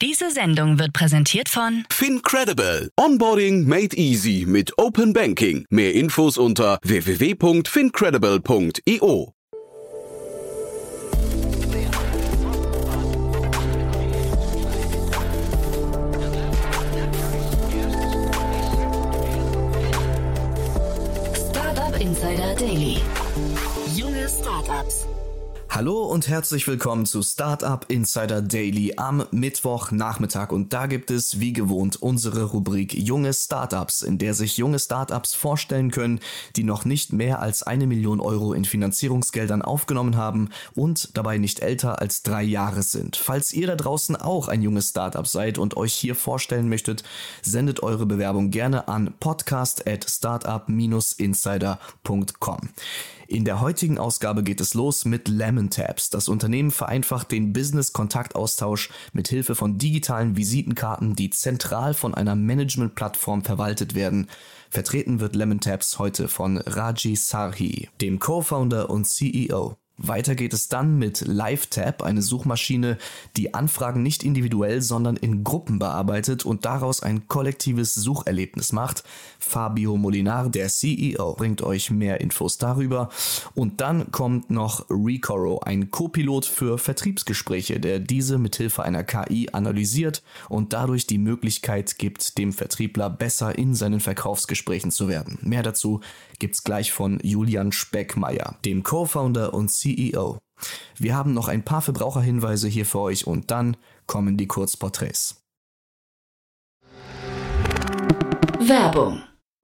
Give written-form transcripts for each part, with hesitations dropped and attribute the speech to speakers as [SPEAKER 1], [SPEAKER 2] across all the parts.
[SPEAKER 1] Diese Sendung wird präsentiert von
[SPEAKER 2] FinCredible. Onboarding made easy mit Open Banking. Mehr Infos unter www.fincredible.io.
[SPEAKER 1] Startup Insider Daily. Junge Startups.
[SPEAKER 3] Hallo und herzlich willkommen zu Startup Insider Daily am Mittwochnachmittag. Und da gibt es wie gewohnt unsere Rubrik Junge Startups, in der sich junge Startups vorstellen können, die noch nicht mehr als 1 Million Euro in Finanzierungsgeldern aufgenommen haben und dabei nicht älter als 3 Jahre sind. Falls ihr da draußen auch ein junges Startup seid und euch hier vorstellen möchtet, sendet eure Bewerbung gerne an podcast@startup-insider.com. In der heutigen Ausgabe geht es los mit LemonTabs. Das Unternehmen vereinfacht den Business-Kontaktaustausch mit Hilfe von digitalen Visitenkarten, die zentral von einer Management-Plattform verwaltet werden. Vertreten wird LemonTabs heute von Raji Sarhi, dem Co-Founder und CEO. Weiter geht es dann mit LiveTab, eine Suchmaschine, die Anfragen nicht individuell, sondern in Gruppen bearbeitet und daraus ein kollektives Sucherlebnis macht. Fabio Molinar, der CEO, bringt euch mehr Infos darüber. Und dann kommt noch Recoro, ein Co-Pilot für Vertriebsgespräche, der diese mithilfe einer KI analysiert und dadurch die Möglichkeit gibt, dem Vertriebler besser in seinen Verkaufsgesprächen zu werden. Mehr dazu gibt's gleich von Julian Speckmeier, dem Co-Founder und CEO. Wir haben noch ein paar Verbraucherhinweise hier für euch und dann kommen die Kurzporträts.
[SPEAKER 1] Werbung.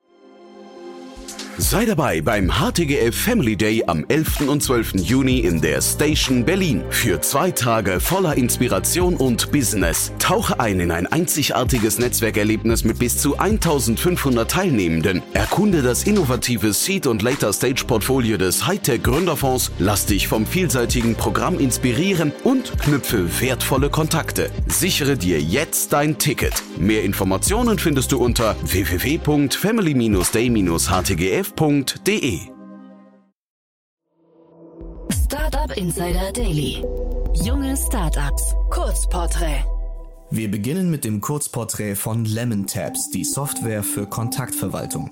[SPEAKER 2] Sei dabei beim HTGF Family Day am 11. und 12. Juni in der Station Berlin. Für 2 Tage voller Inspiration und Business. Tauche ein in ein einzigartiges Netzwerkerlebnis mit bis zu 1500 Teilnehmenden. Erkunde das innovative Seed- und Later-Stage-Portfolio des Hightech-Gründerfonds. Lass dich vom vielseitigen Programm inspirieren und knüpfe wertvolle Kontakte. Sichere dir jetzt dein Ticket. Mehr Informationen findest du unter www.family-day-htgf.de.
[SPEAKER 1] Startup Insider Daily. Junge Startups. Kurzporträt.
[SPEAKER 3] Wir beginnen mit dem Kurzporträt von LemonTabs, die Software für Kontaktverwaltung.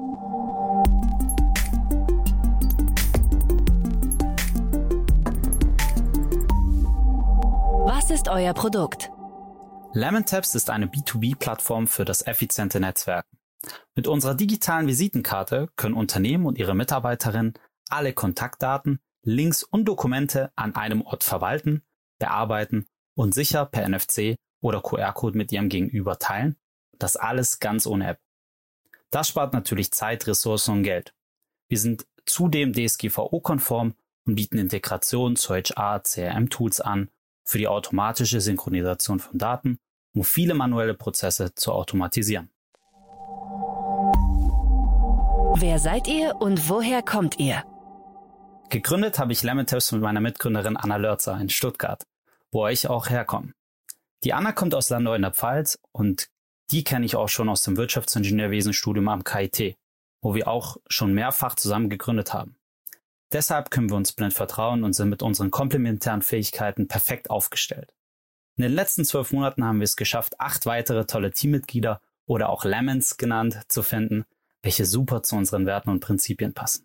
[SPEAKER 1] Was ist euer Produkt?
[SPEAKER 4] LemonTabs ist eine B2B-Plattform für das effiziente Netzwerken. Mit unserer digitalen Visitenkarte können Unternehmen und ihre Mitarbeiterinnen alle Kontaktdaten, Links und Dokumente an einem Ort verwalten, bearbeiten und sicher per NFC oder QR-Code mit ihrem Gegenüber teilen. Das alles ganz ohne App. Das spart natürlich Zeit, Ressourcen und Geld. Wir sind zudem DSGVO-konform und bieten Integrationen zu HR, CRM-Tools an für die automatische Synchronisation von Daten, um viele manuelle Prozesse zu automatisieren.
[SPEAKER 1] Wer seid ihr und woher kommt ihr?
[SPEAKER 4] Gegründet habe ich LemonTabs mit meiner Mitgründerin Anna Lörzer in Stuttgart, wo ich auch herkomme. Die Anna kommt aus Landau in der Pfalz und die kenne ich auch schon aus dem Wirtschaftsingenieurwesenstudium am KIT, wo wir auch schon mehrfach zusammen gegründet haben. Deshalb können wir uns blind vertrauen und sind mit unseren komplementären Fähigkeiten perfekt aufgestellt. In den letzten 12 Monaten haben wir es geschafft, 8 weitere tolle Teammitglieder oder auch Lemons genannt zu finden, welche super zu unseren Werten und Prinzipien passen.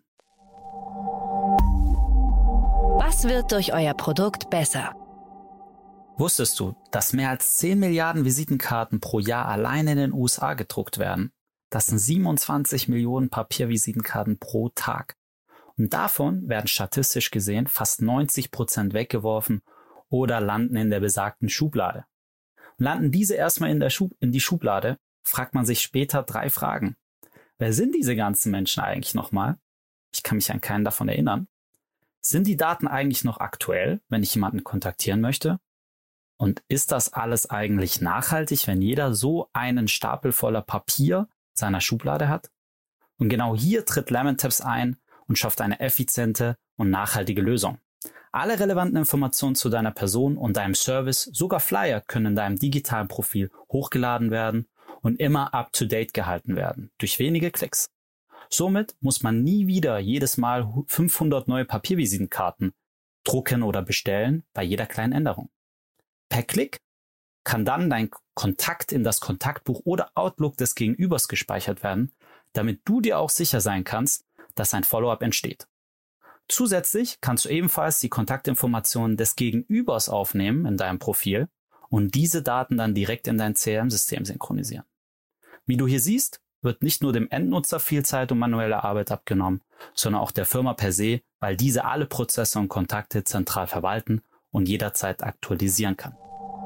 [SPEAKER 1] Was wird durch euer Produkt besser?
[SPEAKER 4] Wusstest du, dass mehr als 10 Milliarden Visitenkarten pro Jahr allein in den USA gedruckt werden? Das sind 27 Millionen Papiervisitenkarten pro Tag. Und davon werden statistisch gesehen fast 90% weggeworfen oder landen in der besagten Schublade. Und landen diese erstmal in die Schublade, fragt man sich später 3 Fragen. Wer sind diese ganzen Menschen eigentlich nochmal? Ich kann mich an keinen davon erinnern. Sind die Daten eigentlich noch aktuell, wenn ich jemanden kontaktieren möchte? Und ist das alles eigentlich nachhaltig, wenn jeder so einen Stapel voller Papier in seiner Schublade hat? Und genau hier tritt LemonTabs ein und schafft eine effiziente und nachhaltige Lösung. Alle relevanten Informationen zu deiner Person und deinem Service, sogar Flyer, können in deinem digitalen Profil hochgeladen werden und immer up-to-date gehalten werden, durch wenige Klicks. Somit muss man nie wieder jedes Mal 500 neue Papiervisitenkarten drucken oder bestellen bei jeder kleinen Änderung. Per Klick kann dann dein Kontakt in das Kontaktbuch oder Outlook des Gegenübers gespeichert werden, damit du dir auch sicher sein kannst, dass ein Follow-up entsteht. Zusätzlich kannst du ebenfalls die Kontaktinformationen des Gegenübers aufnehmen in deinem Profil und diese Daten dann direkt in dein CRM-System synchronisieren. Wie du hier siehst, wird nicht nur dem Endnutzer viel Zeit und manuelle Arbeit abgenommen, sondern auch der Firma per se, weil diese alle Prozesse und Kontakte zentral verwalten und jederzeit aktualisieren kann.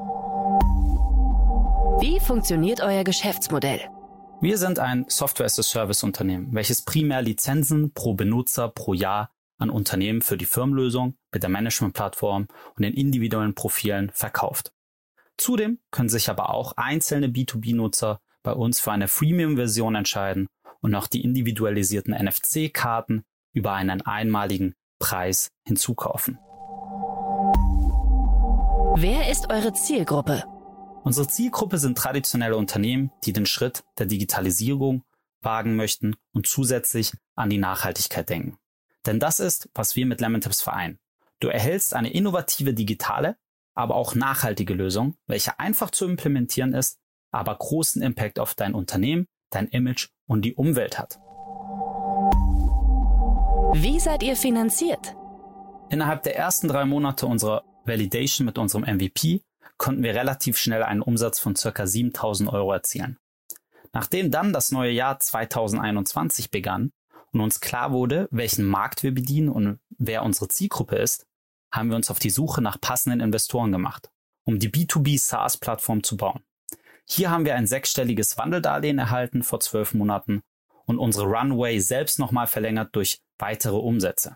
[SPEAKER 1] Wie funktioniert euer Geschäftsmodell?
[SPEAKER 4] Wir sind ein Software-as-a-Service-Unternehmen, welches primär Lizenzen pro Benutzer pro Jahr an Unternehmen für die Firmenlösung mit der Management-Plattform und den individuellen Profilen verkauft. Zudem können sich aber auch einzelne B2B-Nutzer bei uns für eine Freemium-Version entscheiden und auch die individualisierten NFC-Karten über einen einmaligen Preis hinzukaufen.
[SPEAKER 1] Wer ist eure Zielgruppe?
[SPEAKER 4] Unsere Zielgruppe sind traditionelle Unternehmen, die den Schritt der Digitalisierung wagen möchten und zusätzlich an die Nachhaltigkeit denken. Denn das ist, was wir mit Lemontabs vereinen. Du erhältst eine innovative digitale, aber auch nachhaltige Lösung, welche einfach zu implementieren ist, aber großen Impact auf dein Unternehmen, dein Image und die Umwelt hat.
[SPEAKER 1] Wie seid ihr finanziert?
[SPEAKER 4] Innerhalb der ersten 3 Monate unserer Validation mit unserem MVP konnten wir relativ schnell einen Umsatz von ca. 7.000 € erzielen. Nachdem dann das neue Jahr 2021 begann und uns klar wurde, welchen Markt wir bedienen und wer unsere Zielgruppe ist, haben wir uns auf die Suche nach passenden Investoren gemacht, um die B2B SaaS-Plattform zu bauen. Hier haben wir ein 6-stelliges Wandeldarlehen erhalten vor 12 Monaten und unsere Runway selbst nochmal verlängert durch weitere Umsätze.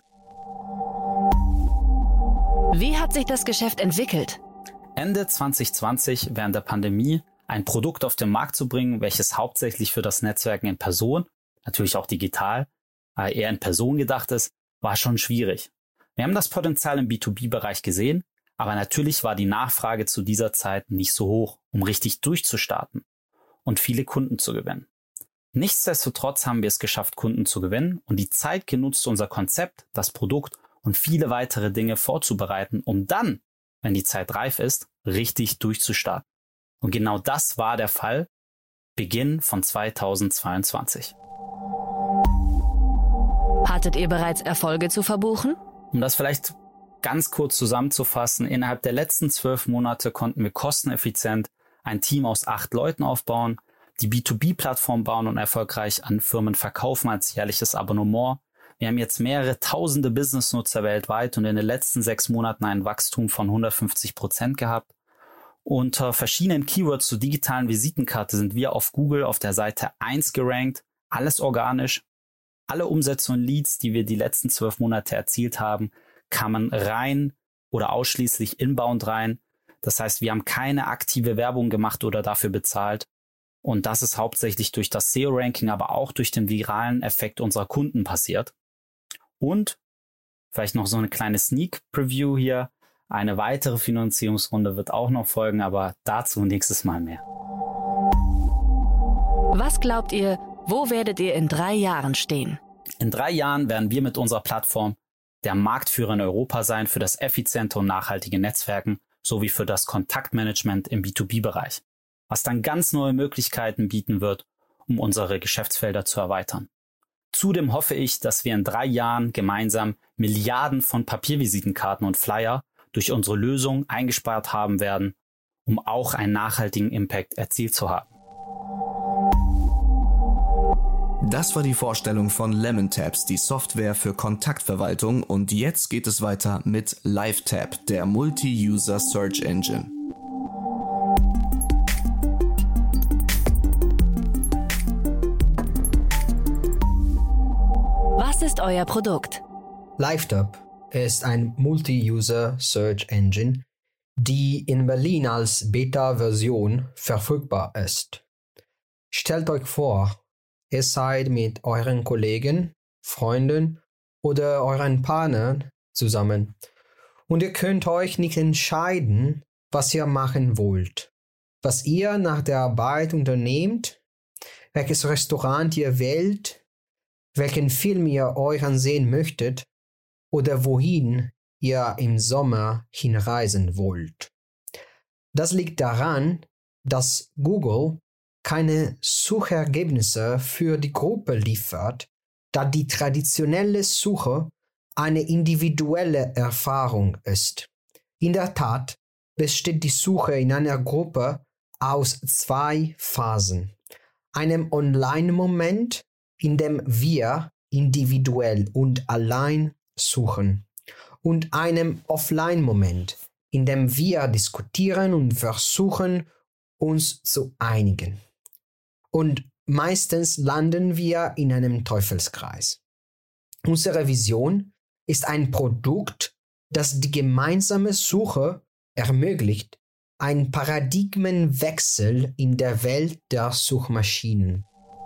[SPEAKER 1] Wie hat sich das Geschäft entwickelt?
[SPEAKER 4] Ende 2020 während der Pandemie ein Produkt auf den Markt zu bringen, welches hauptsächlich für das Netzwerken in Person, natürlich auch digital, eher in Person gedacht ist, war schon schwierig. Wir haben das Potenzial im B2B-Bereich gesehen, aber natürlich war die Nachfrage zu dieser Zeit nicht so hoch, um richtig durchzustarten und viele Kunden zu gewinnen. Nichtsdestotrotz haben wir es geschafft, Kunden zu gewinnen und die Zeit genutzt, unser Konzept, das Produkt und viele weitere Dinge vorzubereiten, um dann, wenn die Zeit reif ist, richtig durchzustarten. Und genau das war der Fall, Beginn von 2022.
[SPEAKER 1] Hattet ihr bereits Erfolge zu verbuchen?
[SPEAKER 4] Um das vielleicht ganz kurz zusammenzufassen, innerhalb der letzten 12 Monate konnten wir kosteneffizient ein Team aus 8 Leuten aufbauen, die B2B-Plattform bauen und erfolgreich an Firmen verkaufen als jährliches Abonnement. Wir haben jetzt mehrere tausende Business-Nutzer weltweit und in den letzten 6 Monaten ein Wachstum von 150% gehabt. Unter verschiedenen Keywords zur digitalen Visitenkarte sind wir auf Google auf der Seite 1 gerankt, alles organisch. Alle Umsätze und Leads, die wir die letzten 12 Monate erzielt haben, kamen rein oder ausschließlich inbound rein. Das heißt, wir haben keine aktive Werbung gemacht oder dafür bezahlt. Und das ist hauptsächlich durch das SEO-Ranking, aber auch durch den viralen Effekt unserer Kunden passiert. Und vielleicht noch so eine kleine Sneak-Preview hier. Eine weitere Finanzierungsrunde wird auch noch folgen, aber dazu nächstes Mal mehr.
[SPEAKER 1] Was glaubt ihr, wo werdet ihr in 3 Jahren stehen?
[SPEAKER 4] In 3 Jahren werden wir mit unserer Plattform der Marktführer in Europa sein für das effiziente und nachhaltige Netzwerken sowie für das Kontaktmanagement im B2B-Bereich, was dann ganz neue Möglichkeiten bieten wird, um unsere Geschäftsfelder zu erweitern. Zudem hoffe ich, dass wir in 3 Jahren gemeinsam Milliarden von Papiervisitenkarten und Flyer durch unsere Lösung eingespart haben werden, um auch einen nachhaltigen Impact erzielt zu haben.
[SPEAKER 3] Das war die Vorstellung von Lemontabs, die Software für Kontaktverwaltung, und jetzt geht es weiter mit LiveTap, der Multi-User Search Engine.
[SPEAKER 1] Was ist euer Produkt?
[SPEAKER 5] LiveTap ist ein Multi-User Search Engine, die in Berlin als Beta-Version verfügbar ist. Stellt euch vor, ihr seid mit euren Kollegen, Freunden oder euren Partnern zusammen und ihr könnt euch nicht entscheiden, was ihr machen wollt, was ihr nach der Arbeit unternehmt, welches Restaurant ihr wählt, welchen Film ihr euch ansehen möchtet oder wohin ihr im Sommer hinreisen wollt. Das liegt daran, dass Google keine Suchergebnisse für die Gruppe liefert, da die traditionelle Suche eine individuelle Erfahrung ist. In der Tat besteht die Suche in einer Gruppe aus 2 Phasen. Einem Online-Moment, in dem wir individuell und allein suchen, und einem Offline-Moment, in dem wir diskutieren und versuchen, uns zu einigen. Und meistens landen wir in einem Teufelskreis. Unsere Vision ist ein Produkt, das die gemeinsame Suche ermöglicht, ein Paradigmenwechsel in der Welt der Suchmaschinen.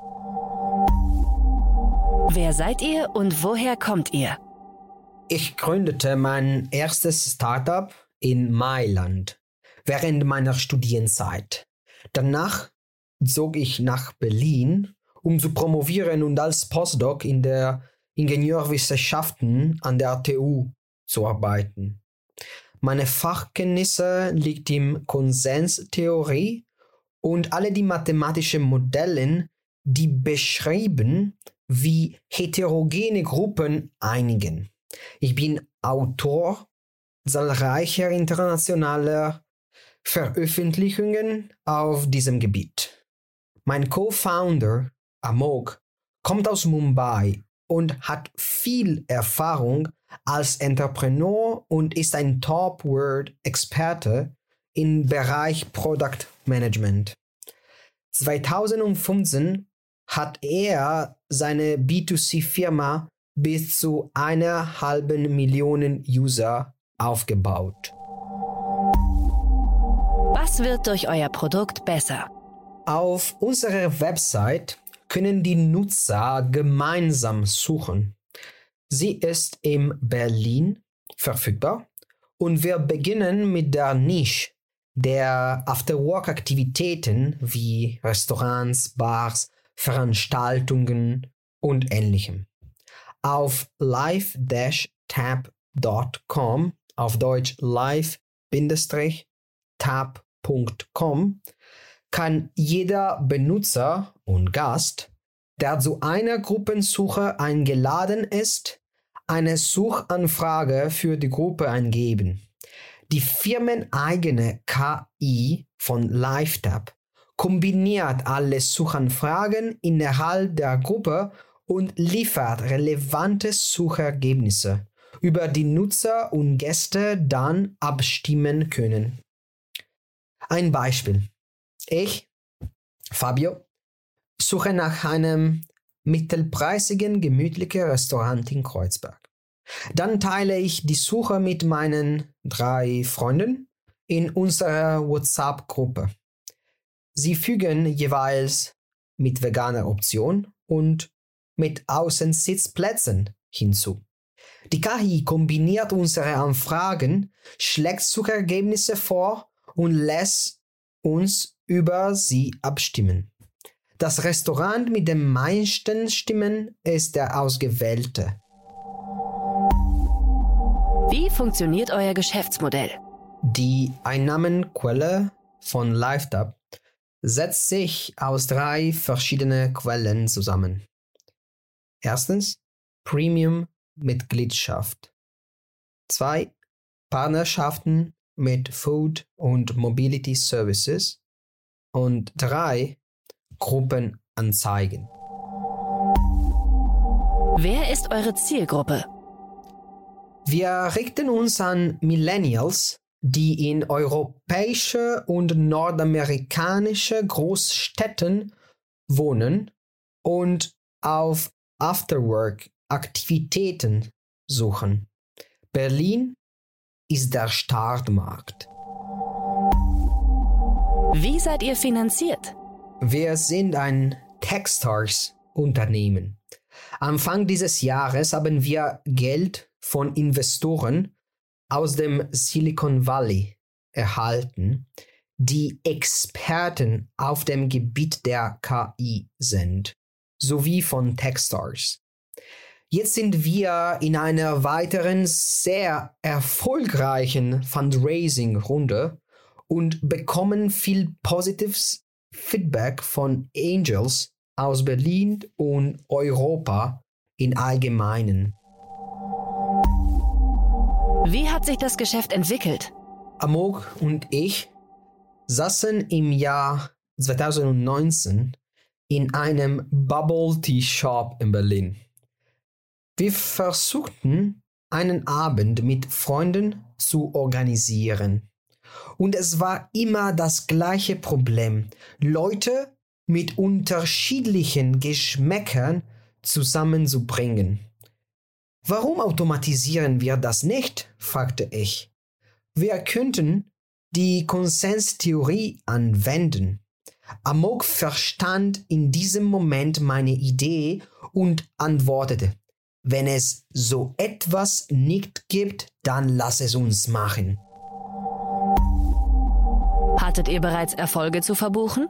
[SPEAKER 1] Wer seid ihr und woher kommt ihr?
[SPEAKER 5] Ich gründete mein erstes Startup in Mailand während meiner Studienzeit. Danach zog ich nach Berlin, um zu promovieren und als Postdoc in der Ingenieurwissenschaften an der TU zu arbeiten. Meine Fachkenntnisse liegt in Konsenstheorie und alle die mathematischen Modelle, die beschreiben, wie heterogene Gruppen einigen. Ich bin Autor zahlreicher internationaler Veröffentlichungen auf diesem Gebiet. Mein Co-Founder, Amok, kommt aus Mumbai und hat viel Erfahrung als Entrepreneur und ist ein Top-Word-Experte im Bereich Product Management. 2015 hat er seine B2C-Firma bis zu 1,5 Millionen User aufgebaut.
[SPEAKER 1] Was wird durch euer Produkt besser?
[SPEAKER 5] Auf unserer Website können die Nutzer gemeinsam suchen. Sie ist in Berlin verfügbar und wir beginnen mit der Nische der After-Work-Aktivitäten wie Restaurants, Bars, Veranstaltungen und Ähnlichem. Auf live-tab.com, auf Deutsch live-tab.com, kann jeder Benutzer und Gast, der zu einer Gruppensuche eingeladen ist, eine Suchanfrage für die Gruppe eingeben. Die firmeneigene KI von LiveTab kombiniert alle Suchanfragen innerhalb der Gruppe und liefert relevante Suchergebnisse, über die Nutzer und Gäste dann abstimmen können. Ein Beispiel. Ich, Fabio, suche nach einem mittelpreisigen, gemütlichen Restaurant in Kreuzberg. Dann teile ich die Suche mit meinen 3 Freunden in unserer WhatsApp-Gruppe. Sie fügen jeweils mit veganer Option und mit Außensitzplätzen hinzu. Die KI kombiniert unsere Anfragen, schlägt Suchergebnisse vor und lässt uns über sie abstimmen. Das Restaurant mit den meisten Stimmen ist der ausgewählte.
[SPEAKER 1] Wie funktioniert euer Geschäftsmodell?
[SPEAKER 5] Die Einnahmenquelle von LiveTab setzt sich aus 3 verschiedenen Quellen zusammen. Erstens Premium-Mitgliedschaft. 2 Partnerschaften mit Food- und Mobility Services. Und 3 Gruppenanzeigen.
[SPEAKER 1] Wer ist eure Zielgruppe?
[SPEAKER 5] Wir richten uns an Millennials, die in europäische und nordamerikanische Großstädten wohnen und auf Afterwork-Aktivitäten suchen. Berlin ist der Startmarkt.
[SPEAKER 1] Wie seid ihr finanziert?
[SPEAKER 5] Wir sind ein Techstars-Unternehmen. Anfang dieses Jahres haben wir Geld von Investoren aus dem Silicon Valley erhalten, die Experten auf dem Gebiet der KI sind, sowie von Techstars. Jetzt sind wir in einer weiteren sehr erfolgreichen Fundraising-Runde und bekommen viel positives Feedback von Angels aus Berlin und Europa im Allgemeinen.
[SPEAKER 1] Wie hat sich das Geschäft entwickelt?
[SPEAKER 5] Amok und ich saßen im Jahr 2019 in einem Bubble Tea Shop in Berlin. Wir versuchten, einen Abend mit Freunden zu organisieren. Und es war immer das gleiche Problem. Leute mit unterschiedlichen Geschmäckern zusammenzubringen. Warum automatisieren wir das nicht? Fragte ich. Wir könnten die Konsenstheorie anwenden. Amok verstand in diesem Moment meine Idee und antwortete: Wenn es so etwas nicht gibt, dann lass es uns machen.
[SPEAKER 1] Hattet ihr bereits Erfolge zu verbuchen?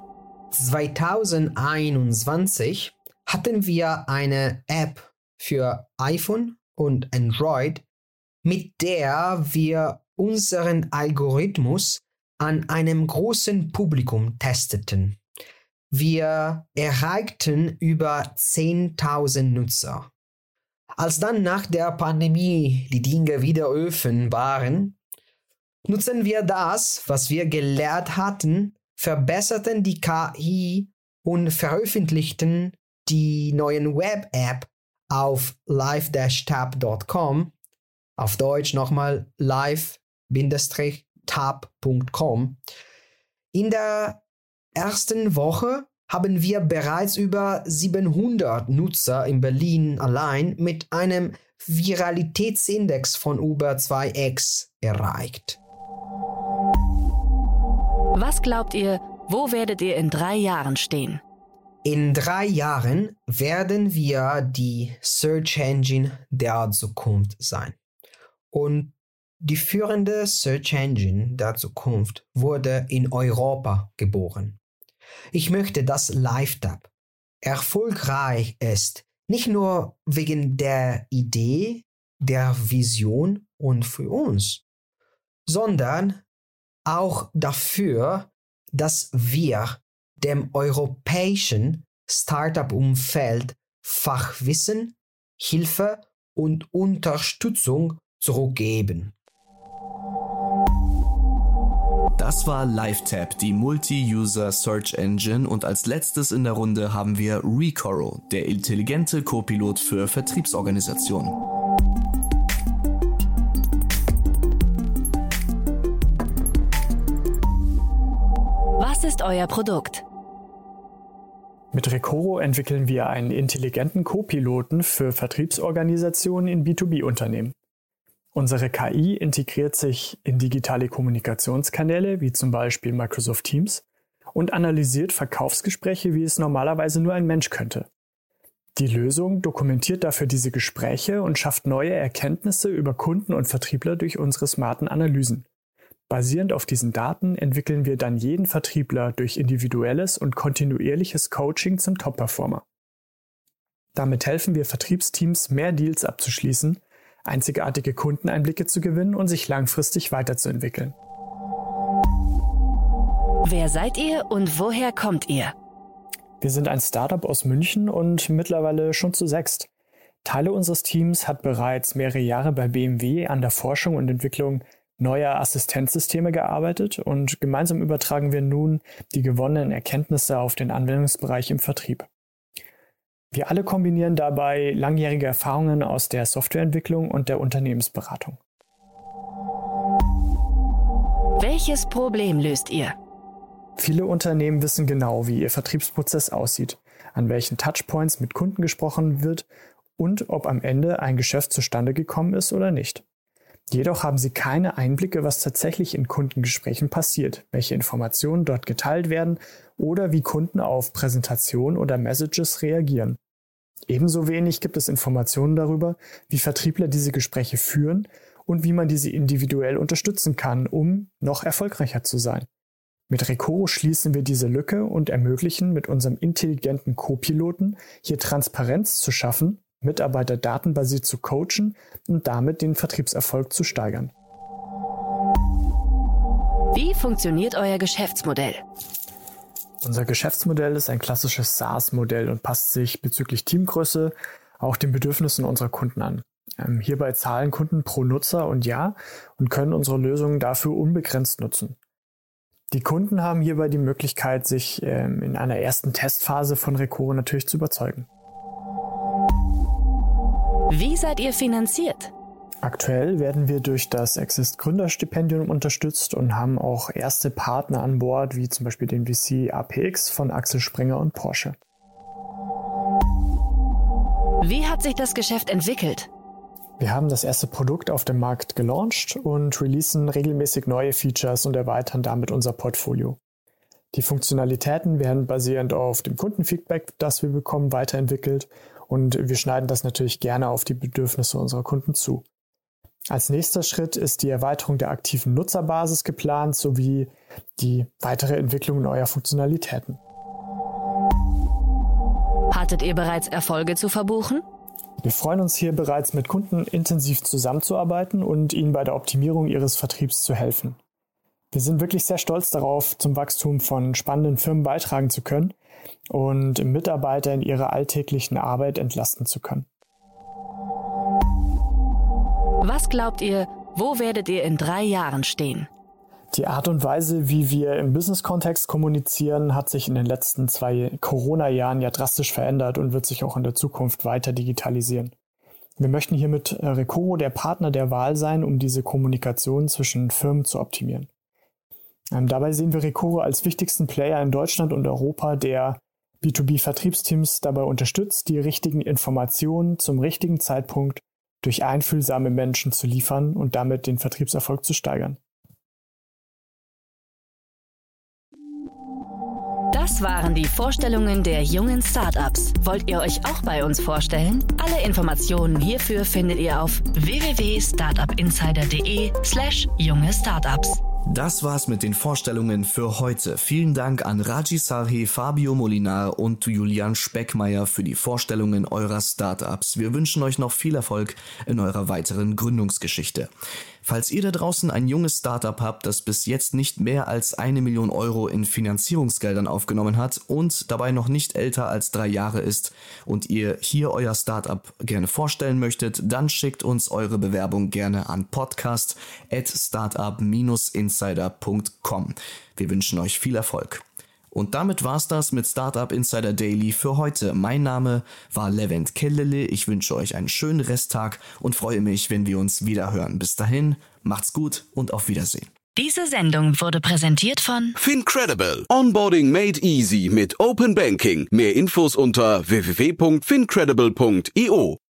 [SPEAKER 5] 2021 hatten wir eine App für iPhone und Android, mit der wir unseren Algorithmus an einem großen Publikum testeten. Wir erreichten über 10.000 Nutzer. Als dann nach der Pandemie die Dinge wieder offen waren, nutzen wir das, was wir gelernt hatten, verbesserten die KI und veröffentlichten die neuen Web-App auf live-tab.com, auf Deutsch nochmal live-tab.com. In der ersten Woche haben wir bereits über 700 Nutzer in Berlin allein mit einem Viralitätsindex von über 2x erreicht.
[SPEAKER 1] Was glaubt ihr, wo werdet ihr in 3 Jahren stehen?
[SPEAKER 5] In 3 Jahren werden wir die Search Engine der Zukunft sein. Und die führende Search Engine der Zukunft wurde in Europa geboren. Ich möchte, dass LiveTab erfolgreich ist, nicht nur wegen der Idee, der Vision und für uns, sondern auch dafür, dass wir dem europäischen Startup-Umfeld Fachwissen, Hilfe und Unterstützung zurückgeben.
[SPEAKER 3] Das war LiveTab, die Multi-User Search Engine, und als letztes in der Runde haben wir Recoro, der intelligente Copilot für Vertriebsorganisationen.
[SPEAKER 1] Was ist euer Produkt?
[SPEAKER 6] Mit Recoro entwickeln wir einen intelligenten Copiloten für Vertriebsorganisationen in B2B-Unternehmen. Unsere KI integriert sich in digitale Kommunikationskanäle wie zum Beispiel Microsoft Teams und analysiert Verkaufsgespräche, wie es normalerweise nur ein Mensch könnte. Die Lösung dokumentiert dafür diese Gespräche und schafft neue Erkenntnisse über Kunden und Vertriebler durch unsere smarten Analysen. Basierend auf diesen Daten entwickeln wir dann jeden Vertriebler durch individuelles und kontinuierliches Coaching zum Top-Performer. Damit helfen wir Vertriebsteams, mehr Deals abzuschließen, einzigartige Kundeneinblicke zu gewinnen und sich langfristig weiterzuentwickeln.
[SPEAKER 1] Wer seid ihr und woher kommt ihr?
[SPEAKER 6] Wir sind ein Startup aus München und mittlerweile schon zu 6. Teile unseres Teams hat bereits mehrere Jahre bei BMW an der Forschung und Entwicklung neuer Assistenzsysteme gearbeitet und gemeinsam übertragen wir nun die gewonnenen Erkenntnisse auf den Anwendungsbereich im Vertrieb. Wir alle kombinieren dabei langjährige Erfahrungen aus der Softwareentwicklung und der Unternehmensberatung.
[SPEAKER 1] Welches Problem löst ihr?
[SPEAKER 6] Viele Unternehmen wissen genau, wie ihr Vertriebsprozess aussieht, an welchen Touchpoints mit Kunden gesprochen wird und ob am Ende ein Geschäft zustande gekommen ist oder nicht. Jedoch haben sie keine Einblicke, was tatsächlich in Kundengesprächen passiert, welche Informationen dort geteilt werden oder wie Kunden auf Präsentationen oder Messages reagieren. Ebenso wenig gibt es Informationen darüber, wie Vertriebler diese Gespräche führen und wie man diese individuell unterstützen kann, um noch erfolgreicher zu sein. Mit Recoro schließen wir diese Lücke und ermöglichen mit unserem intelligenten Co-Piloten hier Transparenz zu schaffen, Mitarbeiter datenbasiert zu coachen und damit den Vertriebserfolg zu steigern.
[SPEAKER 1] Wie funktioniert euer Geschäftsmodell?
[SPEAKER 6] Unser Geschäftsmodell ist ein klassisches SaaS-Modell und passt sich bezüglich Teamgröße auch den Bedürfnissen unserer Kunden an. Hierbei zahlen Kunden pro Nutzer und Jahr und können unsere Lösungen dafür unbegrenzt nutzen. Die Kunden haben hierbei die Möglichkeit, sich in einer ersten Testphase von Recoro natürlich zu überzeugen.
[SPEAKER 1] Wie seid ihr finanziert?
[SPEAKER 6] Aktuell werden wir durch das Exist Gründerstipendium unterstützt und haben auch erste Partner an Bord, wie zum Beispiel den VC APX von Axel Springer und Porsche.
[SPEAKER 1] Wie hat sich das Geschäft entwickelt?
[SPEAKER 6] Wir haben das erste Produkt auf dem Markt gelauncht und releasen regelmäßig neue Features und erweitern damit unser Portfolio. Die Funktionalitäten werden basierend auf dem Kundenfeedback, das wir bekommen, weiterentwickelt und wir schneiden das natürlich gerne auf die Bedürfnisse unserer Kunden zu. Als nächster Schritt ist die Erweiterung der aktiven Nutzerbasis geplant, sowie die weitere Entwicklung neuer Funktionalitäten.
[SPEAKER 1] Hattet ihr bereits Erfolge zu verbuchen?
[SPEAKER 6] Wir freuen uns hier bereits mit Kunden intensiv zusammenzuarbeiten und ihnen bei der Optimierung ihres Vertriebs zu helfen. Wir sind wirklich sehr stolz darauf, zum Wachstum von spannenden Firmen beitragen zu können und Mitarbeiter in ihrer alltäglichen Arbeit entlasten zu können.
[SPEAKER 1] Was glaubt ihr, wo werdet ihr in 3 Jahren stehen?
[SPEAKER 6] Die Art und Weise, wie wir im Business-Kontext kommunizieren, hat sich in den letzten 2 Corona-Jahren ja drastisch verändert und wird sich auch in der Zukunft weiter digitalisieren. Wir möchten hier mit Recoro der Partner der Wahl sein, um diese Kommunikation zwischen Firmen zu optimieren. Dabei sehen wir Recoro als wichtigsten Player in Deutschland und Europa, der B2B-Vertriebsteams dabei unterstützt, die richtigen Informationen zum richtigen Zeitpunkt durch einfühlsame Menschen zu liefern und damit den Vertriebserfolg zu steigern.
[SPEAKER 1] Das waren die Vorstellungen der jungen Startups. Wollt ihr euch auch bei uns vorstellen? Alle Informationen hierfür findet ihr auf www.startupinsider.de/junge Startups.
[SPEAKER 3] Das war's mit den Vorstellungen für heute. Vielen Dank an Raji Sarhi, Fabio Molinar und Julian Speckmeier für die Vorstellungen eurer Startups. Wir wünschen euch noch viel Erfolg in eurer weiteren Gründungsgeschichte. Falls ihr da draußen ein junges Startup habt, das bis jetzt nicht mehr als 1 Million Euro in Finanzierungsgeldern aufgenommen hat und dabei noch nicht älter als 3 Jahre ist und ihr hier euer Startup gerne vorstellen möchtet, dann schickt uns eure Bewerbung gerne an podcast@startup-insider.com. Wir wünschen euch viel Erfolg. Und damit war's das mit Startup Insider Daily für heute. Mein Name war Levent Kellele. Ich wünsche euch einen schönen Resttag und freue mich, wenn wir uns wieder hören. Bis dahin, macht's gut und auf Wiedersehen.
[SPEAKER 1] Diese Sendung wurde präsentiert von
[SPEAKER 2] FinCredible. Onboarding made easy mit Open Banking. Mehr Infos unter www.fincredible.io.